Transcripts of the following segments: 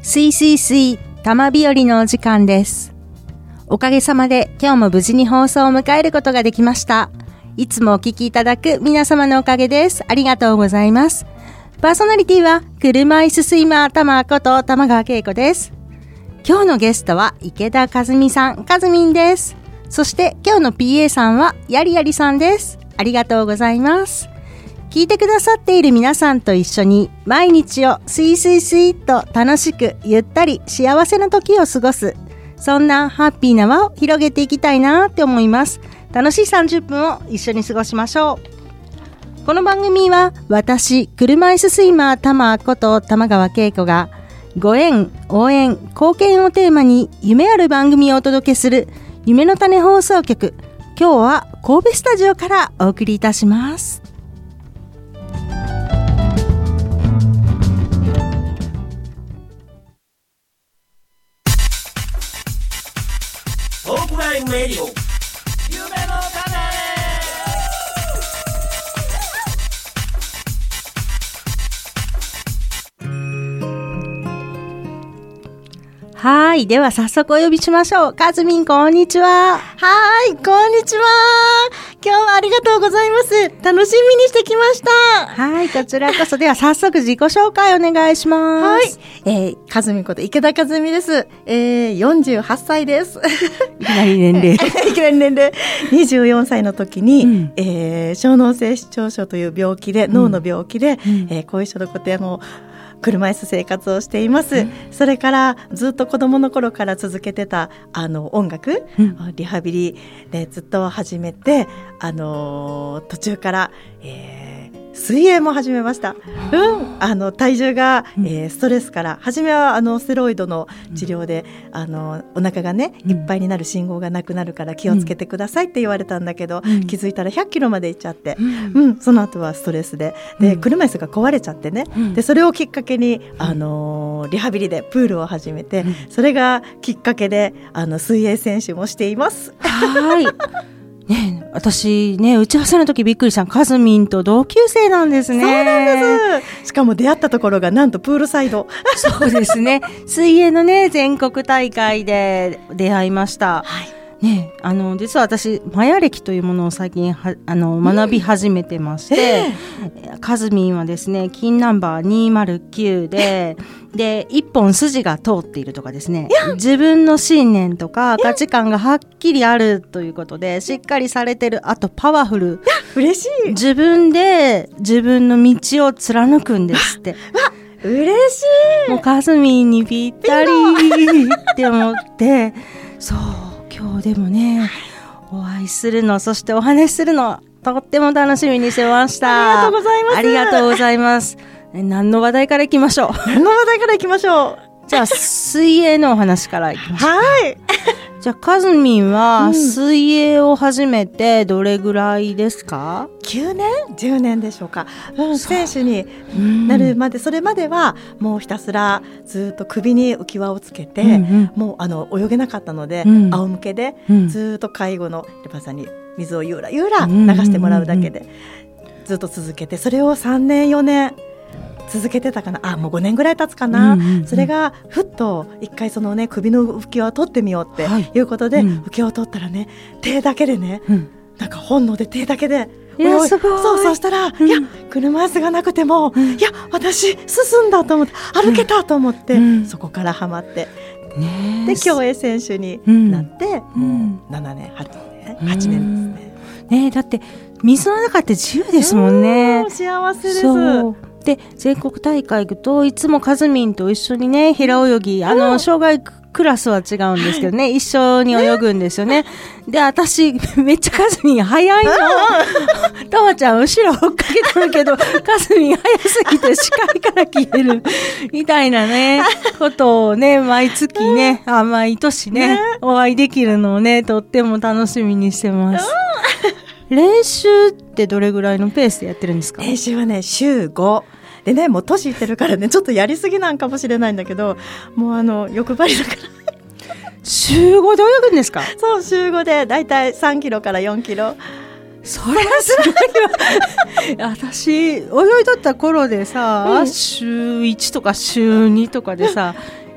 すいすいすい玉日和のお時間です。おかげさまで今日も無事に放送を迎えることができました。いつもお聞きいただく皆様のおかげです。ありがとうございます。パーソナリティは車椅子スイマー玉こと玉川恵子です。今日のゲストは池田和美さん、かずみんです。そして今日の PA さんはやりやりさんです。ありがとうございます。聞いてくださっている皆さんと一緒に毎日をスイスイスイっと楽しくゆったり幸せな時を過ごす、そんなハッピーな輪を広げていきたいなって思います。楽しい30分を一緒に過ごしましょう。この番組は私車椅子スイマー玉こと玉川恵子がご縁、応援、貢献をテーマに夢ある番組をお届けする夢の種放送局。今日は神戸スタジオからお送りいたします。 トークラインレディオ夢の種。 はい。では早速お呼びしましょう。かずみん、こんにちは。 はい、こんにちは。今日はありがとうございます。楽しみにしてきました。 はい、こちらこそ。では早速自己紹介お願いします。 はい。かずみこと池田かずみです。48歳です。 いきなり年齢。 いきなり年齢。24歳の時に、小脳性視聴症という病気で、脳の病気で、後遺症の固定の車椅子生活をしています。それからずっと子供の頃から続けてた音楽、リハビリでずっと始めて、途中から、水泳も始めました。体重が、ストレスから初めはステロイドの治療で、お腹がねいっぱいになる信号がなくなるから気をつけてくださいって言われたんだけど、気づいたら100キロまで行っちゃって、その後はストレスで、車椅子が壊れちゃってね、でそれをきっかけに、リハビリでプールを始めて、それがきっかけで水泳選手もしています。 はい。ね、私ね、打ち合わせの時びっくりした。かずみんと同級生なんですね。 そうなんです。しかも出会ったところがなんとプールサイド。 そうですね。水泳のね、全国大会で出会いました。はい。ね、実は私マヤ歴というものを最近学び始めてまして、かずみんはですね、金ナンバー209で一本筋が通っているとかですね、自分の信念とか価値観がはっきりあるということでしっかりされてる。あとパワフル。 嬉しい。 自分で自分の道を貫くんですって。 嬉しい。 もうかずみんにぴったりって思って、そう。今日でもね、お会いするの、そしてお話しするの、とっても楽しみにしてました。 ありがとうございます。 ありがとうございます。何の話題からいきましょう。 何の話題からいきましょう。 じゃあ、水泳のお話からいきましょう。 はい。 じゃあ、かずみんは、水泳を始めてどれぐらいですか ？9年 ?10 年でしょうか。選手になるまで、それまではもうひたすらずっと首に浮き輪をつけて、もう泳げなかったので、仰向けでずっと介護のレパさんに水をゆらゆら流してもらうだけでずっと続けて、それを3年4年続けてたかな。もう5年ぐらい経つかな。それがふっと一回そのね、首の浮き輪を取ってみようっていうことで、浮き輪を取ったらね、手だけでね、なんか本能で手だけで、 すごい。 そうしたら、いや車椅子がなくても、いや私進んだと思って、歩けたと思って、そこからハマって、で競泳選手になって、7年8年ですね。 だって水の中って自由ですもんね。 幸せです。 そうで、全国大会行くといつもかずみんと一緒にね、平泳ぎ、障害クラスは違うんですけどね、一緒に泳ぐんですよね。で、私めっちゃかずみん早いの。たまちゃん後ろ追っかけてるけど、かずみん早すぎて視界から消えるみたいなね、ことをね、毎月ね、毎年ね、お会いできるのをね、とっても楽しみにしてます。練習ってどれぐらいのペースでやってるんですか？ 練習はね、週5でね、もう年いってるからね、ちょっとやりすぎなんかもしれないんだけど、もう欲張りだから週5で泳ぐんですか？ そう、週5でだいたい3キロから4キロ。 それはすごいわ。私泳いどった頃でさ、週1とか週2とかでさ、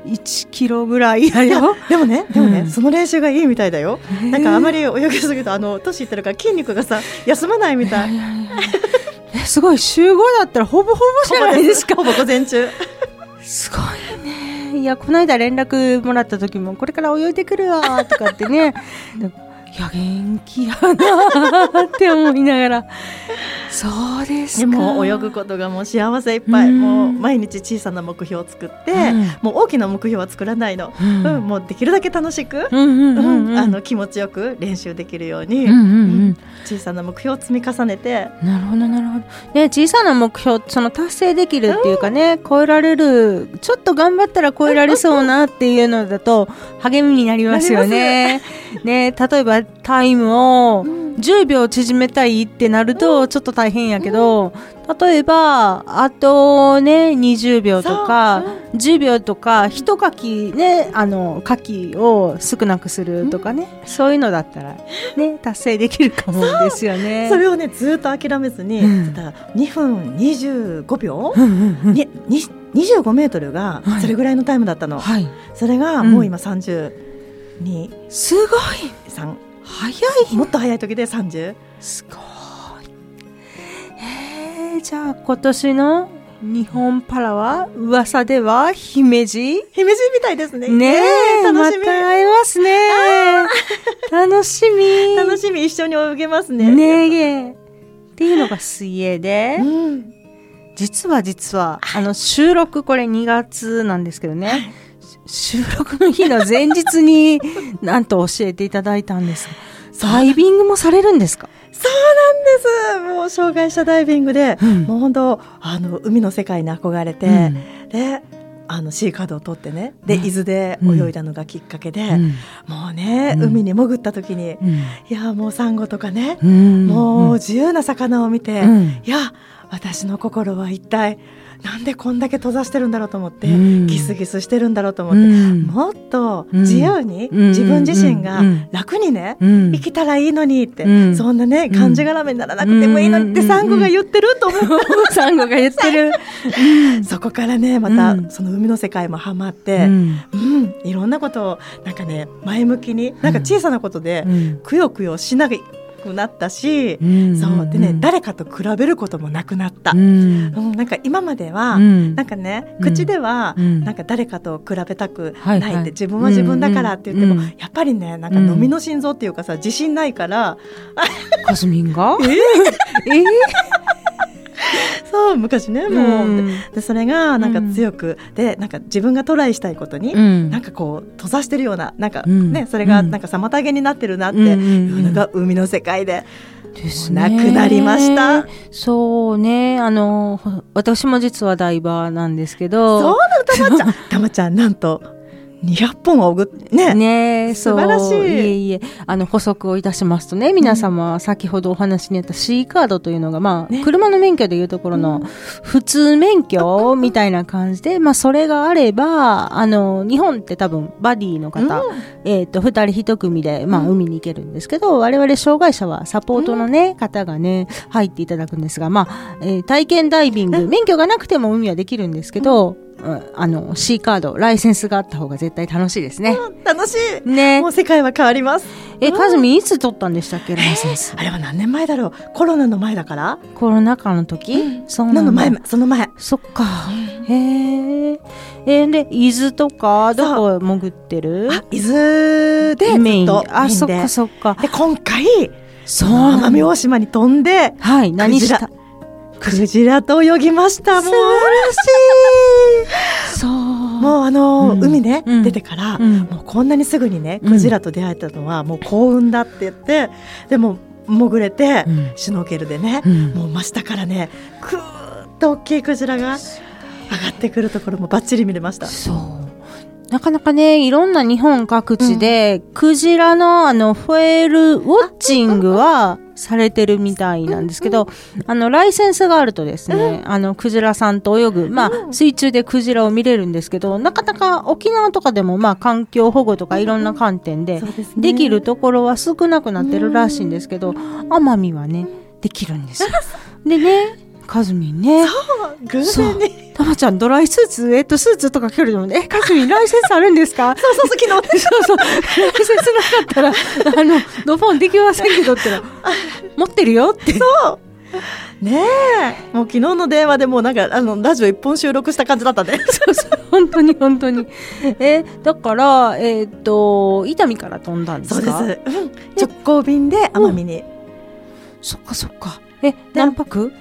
1キロぐらいやよ。 でもね、その練習がいいみたいだよ。なんかあまり泳ぎすぎると年いってるから筋肉がさ休まないみたい。 すごい、週5だったらほぼほぼじゃないですか。 ほぼ午前中。 すごいね。いや、この間連絡もらった時もこれから泳いでくるわとかってねいや元気やなって思いながらそうですか。 でも泳ぐことがもう幸せいっぱい、もう毎日小さな目標を作って、もう大きな目標は作らないの、もうできるだけ楽しく、気持ちよく練習できるように、小さな目標を積み重ねて。 なるほどなるほど、ね、小さな目標その達成できるっていうかね、超えられる、ちょっと頑張ったら超えられそうなっていうのだと励みになりますよね。ね、例えばタイムを10秒縮めたいってなるとちょっと大変やけど、例えばあとね20秒とか10秒とか一書きね、書きを少なくするとかね、そういうのだったらね達成できるかもですよね。 それをねずっと諦めずに、2分25秒、25メートルがそれぐらいのタイムだったの、それがもう今32、 すごい 3、 早い、 もっと早い時で30。 すごい。じゃあ今年の日本パラは噂では姫路みたいですね。 ねえ、楽しみ。また会えますね。楽しみ。 一緒に泳げますね。 ねえ。っていうのが水泳で、実は収録これ2月なんですけどね。収録の日の前日になんと教えていただいたんです。ダイビングもされるんですか？ そうなんです。もう障害者ダイビングで、もう本当海の世界に憧れて、でシーカードを取ってね、で伊豆で泳いだのがきっかけで、もうね、海に潜った時に、いやもうサンゴとかね、もう自由な魚を見て、いや私の心は一体なんでこんだけ閉ざしてるんだろうと思って、ギスギスしてるんだろうと思って、もっと自由に、自分自身が楽にね、生きたらいいのにって、そんなね感じがらめにならなくてもいいのにってサンゴが言ってると思ってサンゴが言ってるそこからねまたその海の世界もハマって、いろんなことをなんかね前向きに、なんか小さなことでくよくよしなくなったし、そうでね、誰かと比べることもなくなった、なんか今までは、なんかね口では、なんか誰かと比べたくないって、自分は自分だからって言っても、やっぱりねなんか飲みの心臓っていうかさ、自信ないからかすみんがそう昔ねもう、でそれがなんか強く、でなんか自分がトライしたいことに、なんかこう閉ざしてるような、なんかね、それがなんか妨げになってるなっていうのが海の世界でなくなりました。 そうね、私も実はダイバーなんですけど。 そうなの、たまちゃんなんと200本は潜ってね、素晴らしい。 いえ補足をいたしますとね、皆様、先ほどお話にあった C カードというのが、車の免許でいうところの普通免許みたいな感じで、それがあれば日本って多分バディの方、2人1組で、海に行けるんですけど、我々障害者はサポートのね、方がね入っていただくんですが、体験ダイビング、免許がなくても海はできるんですけど、C カード、ライセンスがあった方が絶対楽しいですね。 楽しいね。 もう世界は変わります。 かずみいつ取ったんでしたっけ、ライセンス。 あれは何年前だろう。コロナの前だから。 コロナ禍の時、 その前。 そっか。へえ。で伊豆とかどこ潜ってる？ 伊豆でメイン。 そっか。 で今回奄美大島に飛んで、 何した？ クジラと泳ぎました。もう素晴らしい。そう。 もう海ね、出てから、もうこんなにすぐにねクジラと出会えたのはもう幸運だって言って、でも潜れて、シュノーケルでね、もう真下からねクーッと大きいクジラが上がってくるところもバッチリ見れました。 そう。なかなかね、いろんな日本各地で、クジラのホエールウォッチングはされてるみたいなんですけど、ライセンスがあるとですね、クジラさんと泳ぐ、水中でクジラを見れるんですけど、なかなか沖縄とかでも環境保護とかいろんな観点でできるところは少なくなってるらしいんですけど、奄美はね、できるんですよ。でね、 かずみんね。 偶然に。 たまちゃんドライスーツ、スーツとか着るのね。かずみんライセンスあるんですか？ そう昨日ね。 そう。ライセンスなかったら、ドボンできませんけどって持ってるよって。 そう。ねえ。もう昨日の電話でもうなんか、ラジオ一本収録した感じだったね。 そう。本当に。だから、伊丹から飛んだんですか？ そうです。直行便で奄美に。 そっか。何泊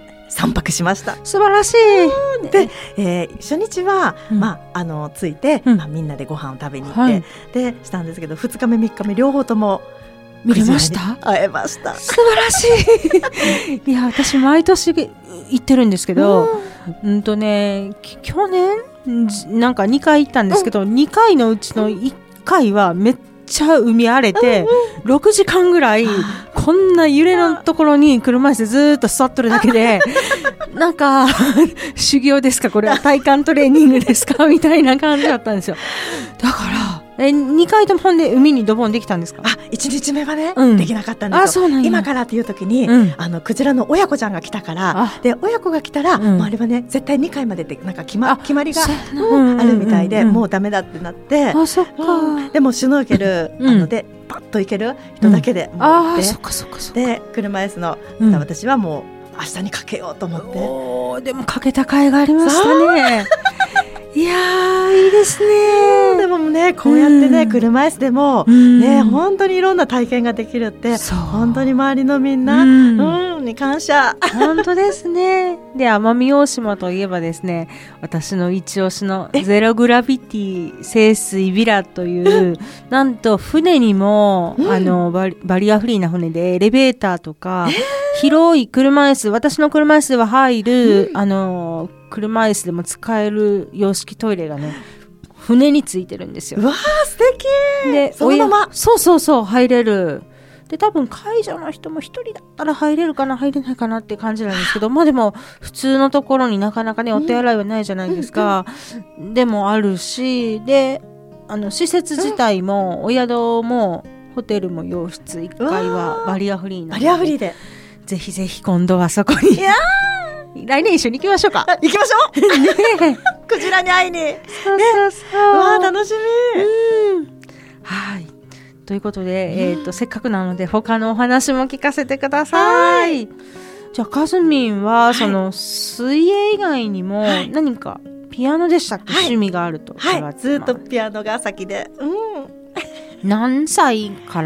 ？3泊しました。 素晴らしい。 で、初日は、着いて、みんなでご飯を食べに行って、でしたんですけど、2日目3日目両方とも見れました？ 会えました。 素晴らしい。いや、私毎年行ってるんですけど、去年なんか2回行ったんですけど、2回のうちの1回はめっちゃ海荒れて、6時間ぐらいこんな揺れのところに車椅子でずーっと座っとるだけで、なんか修行ですか、これは体幹トレーニングですかみたいな感じだったんですよ。だから2回ともほんで海にドボンできたんですか ？1日目はね、できなかったんですよ。 そうなんや。 今からっていう時に、クジラの親子ちゃんが来たから、で親子が来たら、もうあれはね絶対2回まででなんか決まりがあるみたいで、もうダメだってなって、 そっか。 でもシュノーケルでパッと行ける人だけで持って、で車椅子の私はもう明日にかけようと思って。 でもかけた甲斐がありましたね。いやー、いいですね。 でもね、こうやってね、車椅子でもね、本当にいろんな体験ができるって、本当に周りのみんなに感謝。 本当ですね。で、奄美大島といえばですね、私の一押しのゼログラビティ清水ヴィラという、なんと船にもバリアフリーな船でエレベーターとか、広い車椅子、私の車椅子では入る車椅子でも使える洋式トイレがね、船についてるんですよ。 うわー、素敵。 で、 そのままそう入れる。で、多分介助の人も一人だったら入れるかな入れないかなって感じなんですけど、でも普通のところになかなかね、お手洗いはないじゃないですか。でもあるし、で施設自体も、お宿もホテルも洋室1階はバリアフリーなので、 バリアフリーでぜひぜひ今度はそこに。来年一緒に行きましょうか。 行きましょう。ね、クジラに会いに。そうわあ、楽しみ。 はい。ということで、せっかくなので他のお話も聞かせてください。じゃあかずみんは、その水泳以外にも何かピアノでしたっけ、趣味があると。 ずっとピアノが先で。 何歳から？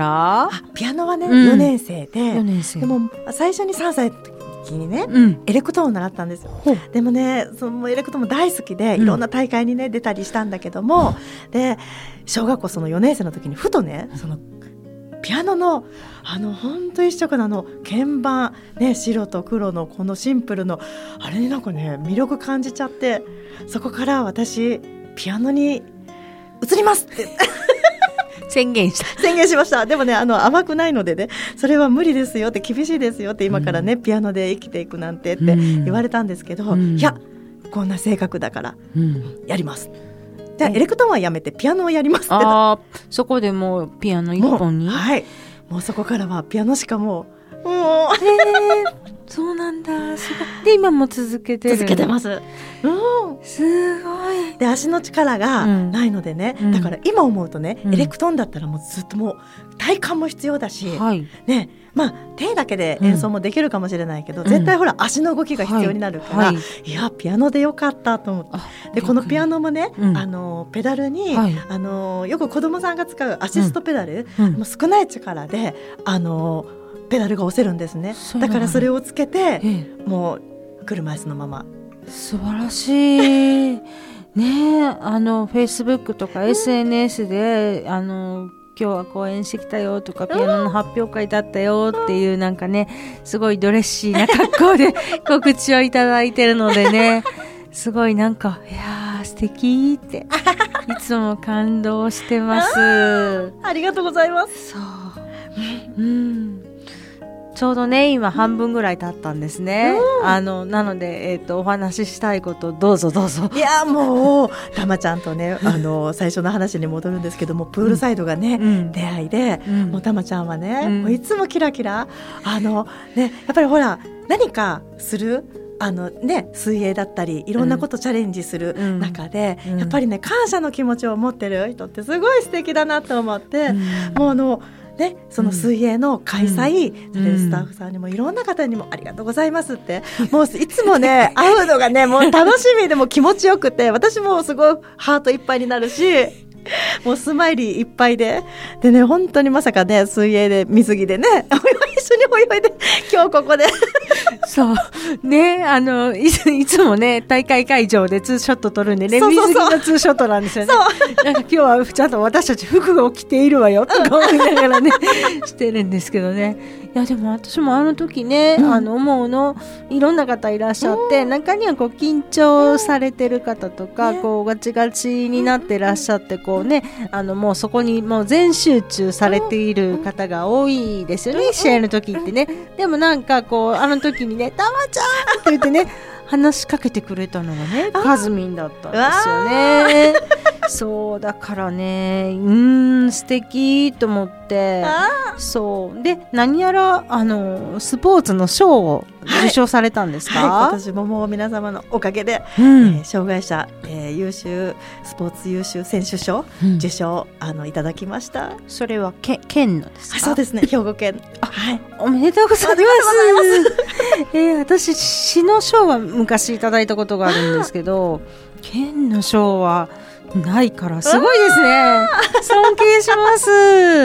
ピアノはね、4年生で。 4年生。 でも最初に3歳にね、エレクトーンを習ったんですよ。でもね、そのエレクトーンも大好きで、いろんな大会にね出たりしたんだけども、で小学校その4年生の時にふとね、そのピアノの本当一色の鍵盤ね、白と黒のこのシンプルのあれになんかね魅力感じちゃって、そこから私ピアノに移りますって宣言しました。でもね、甘くないのでね、それは無理ですよって、厳しいですよって、今からね、ピアノで生きていくなんてって言われたんですけど、いやこんな性格だから、やります。じゃあエレクトーンはやめてピアノをやりますって。 そこでもうピアノ一本に。 もうそこからはピアノしかもうそうなんだ。で今も続けてます。 すごい。 で足の力がないのでね、だから今思うとね、エレクトーンだったらもうずっともう体幹も必要だし、ね、手だけで演奏もできるかもしれないけど、絶対ほら足の動きが必要になるから、いやピアノでよかったと思って。でこのピアノもね、ペダルに、よく子供さんが使うアシストペダル、もう少ない力でペダルが押せるんですね。だからそれをつけて、もう車椅子のまま。 素晴らしいね。Facebook とか SNS で、今日は公演してきたよとか、ピアノの発表会だったよっていう、なんかね、すごいドレッシーな格好で告知をいただいてるのでね、すごいなんか、いやー素敵っていつも感動してます。 ありがとうございます。 そう、ちょうどね今半分ぐらい経ったんですね。なので、お話ししたいことどうぞ。 いやもうたまちゃんとね最初の話に戻るんですけども、プールサイドがね、出会いで、もうたまちゃんはね、もういつもキラキラね、やっぱりほら何かする水泳だったりいろんなことチャレンジする中で、やっぱりね感謝の気持ちを持ってる人ってすごい素敵だなと思って、もうその水泳の開催、それでスタッフさんにもいろんな方にもありがとうございますってもういつもね会うのがねもう楽しみでも気持ちよくて、私もすごいハートいっぱいになるしもうスマイリーいっぱいでね、本当にまさかね水泳で水着でね一緒に泳いで今日ここでそうね、いつもね大会会場でツーショット撮るんでね、水着のツーショットなんですよね。なんか今日はちゃんと私たち服を着ているわよとか思いながらねしてるんですけどね。いやでも私もあの時ね、思うのいろんな方いらっしゃって、中にはこう緊張されてる方とか、こうガチガチになってらっしゃってこうね、もうそこにもう全集中されている方が多いですよね、試合の時ってね。でもなんかこうあの時にねたまちゃんって言ってね話しかけてくれたのがねかずみんだったんですよね。そうだからね素敵と思って、そうで何やらスポーツの賞を受賞されたんですか？ 今年ももう皆様のおかげで、障害者、優秀スポーツ優秀選手賞、受賞いただきました。 それは県のですか？ そうですね、兵庫県。 おめでとうございます。私市の賞は昔いただいたことがあるんですけど県の賞はないからすごいですね。尊敬します。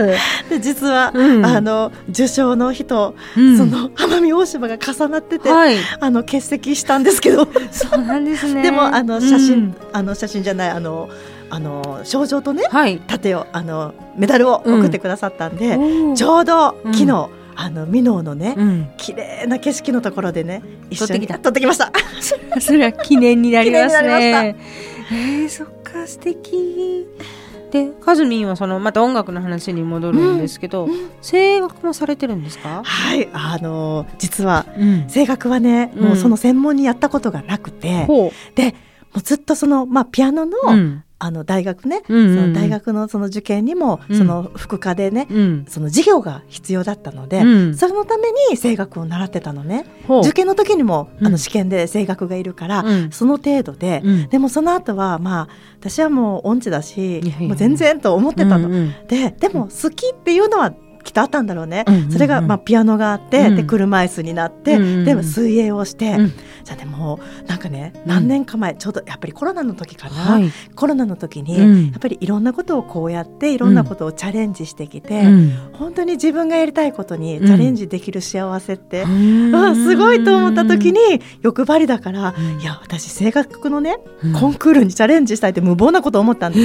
で実は、受賞の日と、その奄美大島が重なってて、欠席したんですけどそうなんですね。 でも写真じゃない賞状とね、盾をメダルを送ってくださったんで、ちょうど昨日、箕面のね、綺麗な景色のところでね一緒に撮ってきました。 それは記念になりますね。そっか素敵で、かずみんはまた音楽の話に戻るんですけど、声楽もされてるんですか？ はい、実は、声楽はね、もうその専門にやったことがなくて、でもうずっとピアノの、大学ね、その大学のその受験にも、その副科でね、その授業が必要だったので、そのために声楽を習ってたのね。受験の時にも試験で声楽がいるから、その程度で、でもその後は私はもう音痴だし、もう全然と思ってたの。でも好きっていうのはきっとあったんだろうね。それがピアノがあって、で車椅子になって、でも水泳をして、じゃあでもなんかね、何年か前ちょうどやっぱりコロナの時かな、コロナの時に、やっぱりいろんなことをこうやっていろんなことをチャレンジしてきて、本当に自分がやりたいことにチャレンジできる幸せって、すごいと思った時に欲張りだから、いや私声楽のね、コンクールにチャレンジしたいって無謀なことを思ったんです。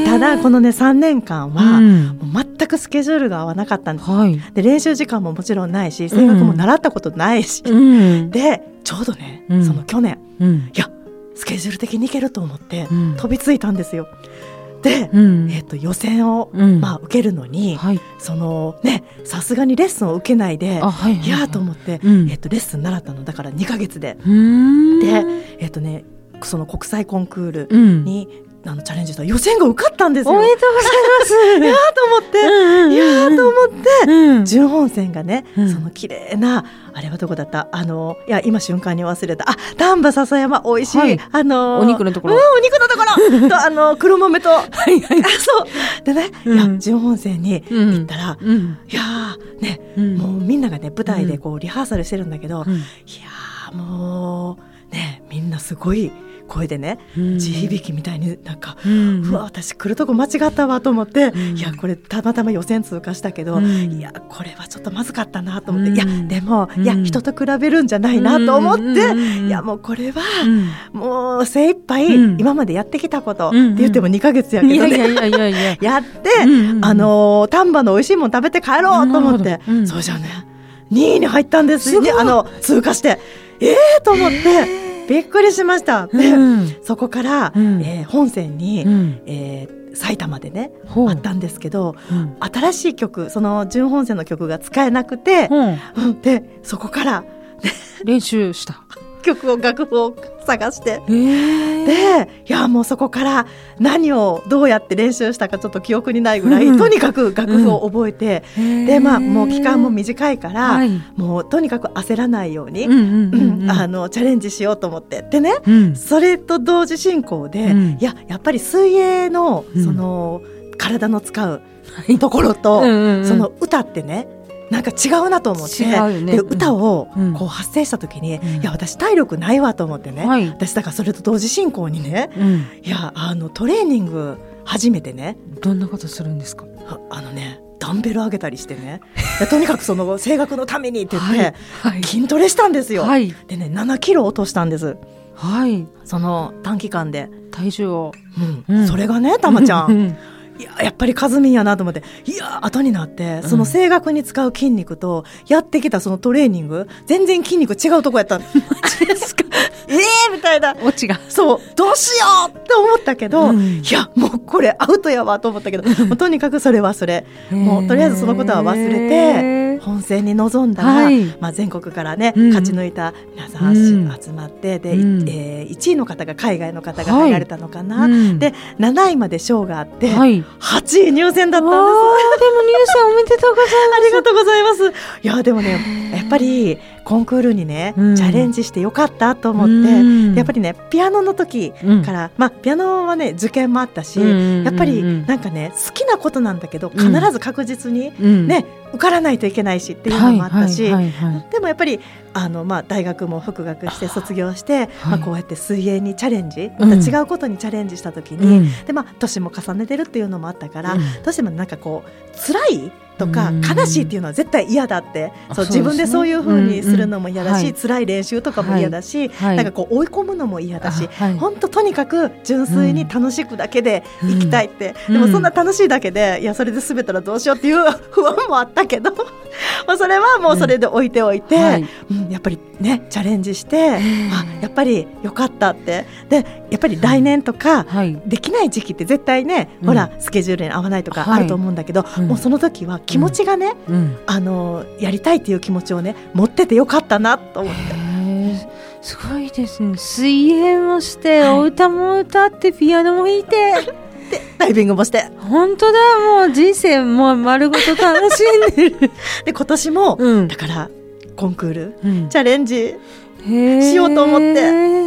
ただこのね3年間は、もう全くスケジュールが合わなかった。で練習時間ももちろんないし、声楽も習ったことないし、でちょうどね、その去年、いやスケジュール的にいけると思って、飛びついたんですよ。で、予選を、受けるのに、そのね、さすがにレッスンを受けないで、いやと思って、レッスン習ったのだから2ヶ月で、で、その国際コンクールに、チャレンジしたら予選が受かったんですよ。 おめでとうございます。 いやと思って、準本戦がね、その綺麗なあれはどこだった？いや今瞬間に忘れた。丹波篠山美味しい、 お肉のところ、 お肉のところと黒豆とそうでね、いや準本戦に行ったら、いやね、もうみんながね舞台でこうリハーサルしてるんだけど、いやもうねみんなすごい声でね、地響きみたいになんか、うわ私来るとこ間違ったわと思って、いやこれたまたま予選通過したけど、いやこれはちょっとまずかったなと思って、いやでも、いや人と比べるんじゃないなと思って、いやもうこれは、もう精一杯、今までやってきたこと、って言っても2ヶ月やけどね、やって、丹波の美味しいもの食べて帰ろうと思って、そうじゃね2位に入ったんですよね、通過してと思って。びっくりしました。で、そこから、本戦に、埼玉でねあったんですけど、新しい曲、その準本戦の曲が使えなくて、でそこから練習した楽譜を探して、 で、いやもうそこから何をどうやって練習したかちょっと記憶にないぐらい、とにかく楽譜を覚えて、でもう期間も短いから、もうとにかく焦らないように、チャレンジしようと思ってでね、それと同時進行で、やっぱり水泳のその、体の使うところと、その歌ってねなんか違うなと思って、で歌をこう発声した時に、いや私体力ないわと思ってね、私だからそれと同時進行にね、いやトレーニング初めてね。 どんなことするんですか？ ダンベル上げたりしてねとにかくその声楽のためにって言って、筋トレしたんですよ、でね7キロ落としたんです、その短期間で体重を、 それがねたまちゃんやっぱりかずみんやなと思って、いや後になってその声楽に使う筋肉とやってきたそのトレーニング全然筋肉違うとこやったのですかみたいなオチがそうどうしようって思ったけど、いやもうこれアウトやわと思ったけどもうとにかくそれはそれもうとりあえずそのことは忘れて本戦に臨んだら、全国からね、勝ち抜いた皆さん集まってで、1位の方が海外の方が入られたのかな、で7位まで賞があって、8位入選だったんです。でも入選おめでとうございます。 ありがとうございます。いやでもねやっぱりコンクールにね、チャレンジしてよかったと思って、やっぱりねピアノの時から、ピアノはね受験もあったし、やっぱりなんかね好きなことなんだけど必ず確実にね、受からないといけないしっていうのもあったし、でもやっぱり大学も復学して卒業して、こうやって水泳にチャレンジまた違うことにチャレンジした時に、で年も重ねてるっていうのもあったから、どうしてもなんかこう辛いとか悲しいっていうのは絶対嫌だって、そう自分でそういう風にするのも嫌だし、辛い練習とかも嫌だし、なんかこう追い込むのも嫌だし、本当とにかく純粋に楽しくだけで生きたいって、でもそんな楽しいだけでいやそれで滑ったらどうしようっていう不安もあったけどそれはもうそれで置いておいて、やっぱりねチャレンジして、やっぱりよかったって、でやっぱり来年とかできない時期って絶対ね、ほらスケジュールに合わないとかあると思うんだけど、もうその時は気持ちがね、やりたいっていう気持ちをね持っててよかったなと思って。 すごいですね。水泳もして、お歌も歌ってピアノも弾いてダイビングもして、 本当だ、もう人生もう丸ごと楽しんでるで今年も、だからコンクール、チャレンジしようと思って。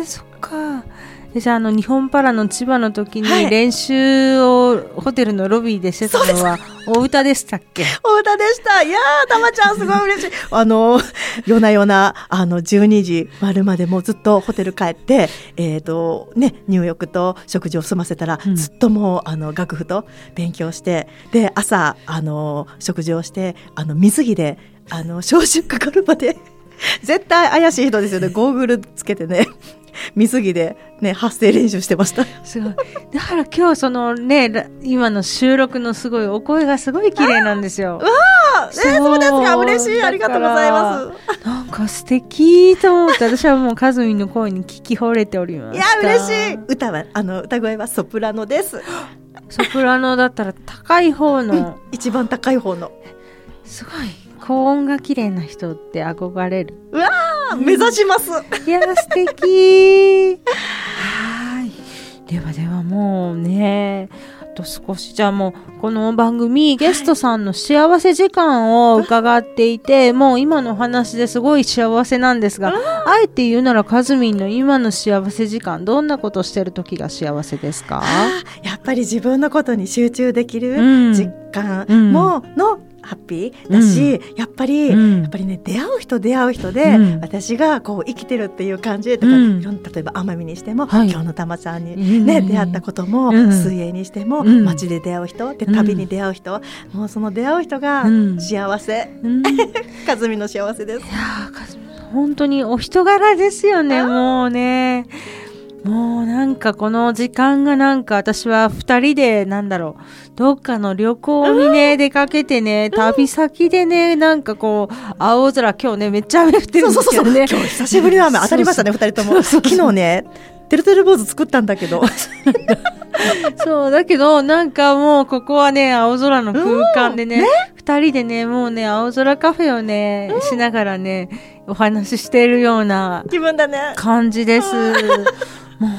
そっか。じゃあ日本パラの千葉の時に練習をホテルのロビーでしてたのはお歌でしたっけ？ お歌でした。いやーたまちゃんすごい嬉しい夜な夜な12時丸までもうずっとホテル帰って入浴と食事を済ませたら、ずっともう楽譜と勉強して、で朝食事をして水着で招集かかるまで絶対怪しい人ですよね。ゴーグルつけてね水着でね発声練習してました。 すごい。だから今日そのね今の収録のすごいお声がすごい綺麗なんですよ。 わあ、そうですか。嬉しい。ありがとうございます。 なんか素敵と思って私はもうかずみんの声に聞き惚れておりました。 いや嬉しい。歌は歌声はソプラノです。 ソプラノだったら高い方の、 一番高い方の。 すごい高音が綺麗な人って憧れる。 うわー、目指します。 いや素敵はい。ではもうねあと少し、じゃあもうこの番組ゲストさんの幸せ時間を伺っていて、もう今のお話ですごい幸せなんですが、あえて言うならかずみんの今の幸せ時間どんなことしてる時が幸せですか？ やっぱり自分のことに集中できる時間のハッピーだし、やっぱりね出会う人で、私がこう生きてるっていう感じとか、いろんな例えば奄美にしても、今日のたまちゃんにね、出会ったことも、水泳にしても、街で出会う人で旅に出会う人、もうその出会う人が幸せ、かずみの幸せです。 いやかずみ本当にお人柄ですよね。もうねもうなんかこの時間がなんか私は2人でどっかの旅行にね出かけてね、旅先でねなんかこう青空、今日ねめっちゃ雨降ってるんですけどね。 今日久しぶりの雨当たりましたね。2人とも昨日ねてるてる坊主作ったんだけどそうだけどなんかもうここはね青空の空間でね、2人でねもうね青空カフェをね、しながらねお話ししているような気分だね感じです。もう本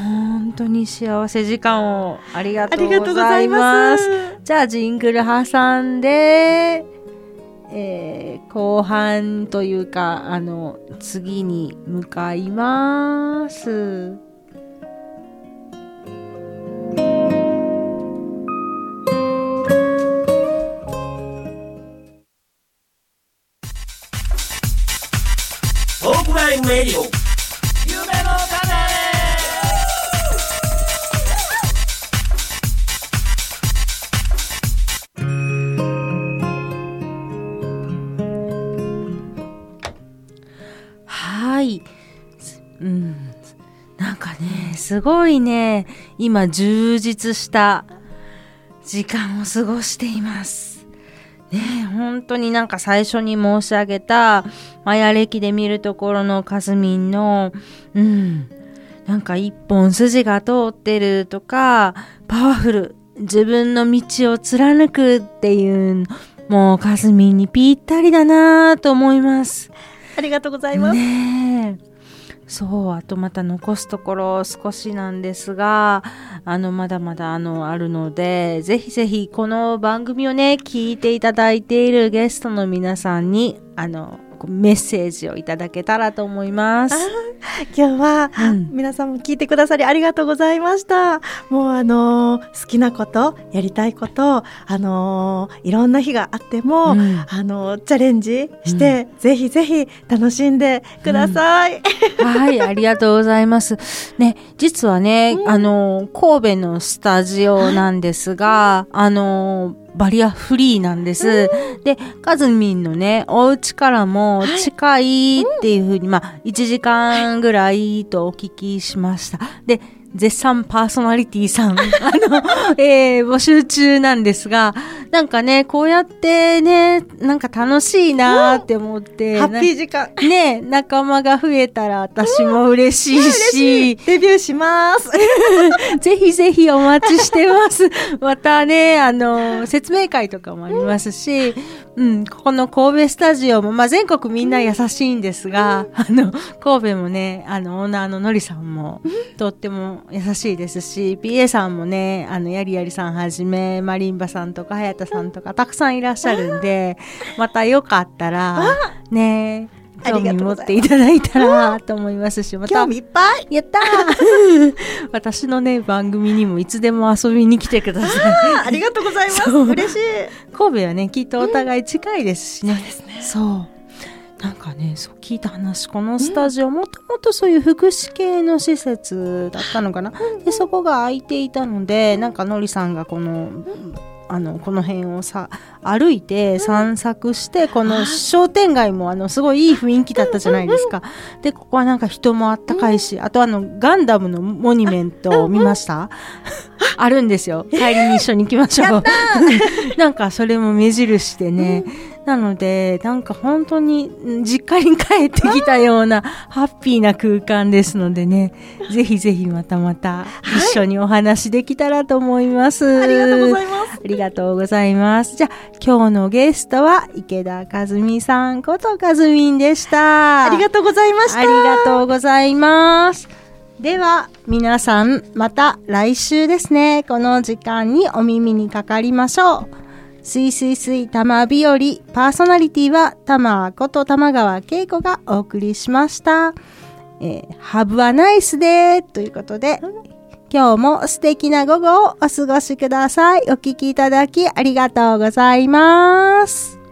本当に幸せ時間をありがとうございます。じゃあジングル挟んで、後半というか次に向かいます。 トークラインレディオ夢の種。 はい、なんかねすごいね今充実した時間を過ごしていますね。本当になんか最初に申し上げたマヤ暦で見るところのかずみんのなんか一本筋が通ってるとかパワフル、自分の道を貫くっていうもうかずみんにぴったりだなと思います。 ありがとうございます。 ねえ、そう、あとまた残すところ少しなんですが、まだまだあるので、ぜひぜひこの番組をね、聞いていただいているゲストの皆さんに、メッセージをいただけたらと思います。 今日は、皆さんも聞いてくださりありがとうございました。もう好きなこと、やりたいこと、いろんな日があっても、チャレンジして、ぜひぜひ楽しんでください。 はい、ありがとうございます。ね、実はね、神戸のスタジオなんですが、バリアフリーなんです。で、かずみんのね、お家からも近いっていう風に、1時間ぐらいとお聞きしました。で、絶賛パーソナリティさん、募集中なんですが、なんかね、こうやってね、なんか楽しいなーって思って、 ハッピー時間。 ね、仲間が増えたら私も嬉しいし、 デビューします。 ぜひぜひお待ちしてます。またね、説明会とかもありますし、ここの神戸スタジオも、全国みんな優しいんですが、神戸もね、オーナーののりさんも、とっても優しいですし、PA さんもね、やりやりさんはじめ、マリンバさんとか、はやたさんとか、たくさんいらっしゃるんで、またよかったら、ね、興味持っていただいたらと思いますし、また興味いっぱいやったー私のね番組にもいつでも遊びに来てください。 ありがとうございます。嬉しい。 神戸はねきっとお互い近いですしね。 そうですね。 そうなんかねそう聞いた話、このスタジオもともとそういう福祉系の施設だったのかな、でそこが空いていたので、なんかのりさんがこの辺を歩いて散策して、この商店街もすごいいい雰囲気だったじゃないですか。でここはなんか人もあったかいし、あとガンダムのモニュメント見ましたあるんですよ。帰りに一緒に行きましょうなんかそれも目印でね、なのでなんか本当に実家に帰ってきたようなハッピーな空間ですのでね、ぜひぜひまた一緒にお話できたらと思います。 ありがとうございます。 ありがとうございます。じゃあ今日のゲストは池田かずみさんことかずみんでした。 ありがとうございました。 ありがとうございます。では皆さんまた来週ですね、この時間にお耳にかかりましょう。すいすいすい玉日和、パーソナリティは玉こと玉川恵子がお送りしました。Have a nice day ということで、今日も素敵な午後をお過ごしください。お聞きいただきありがとうございます。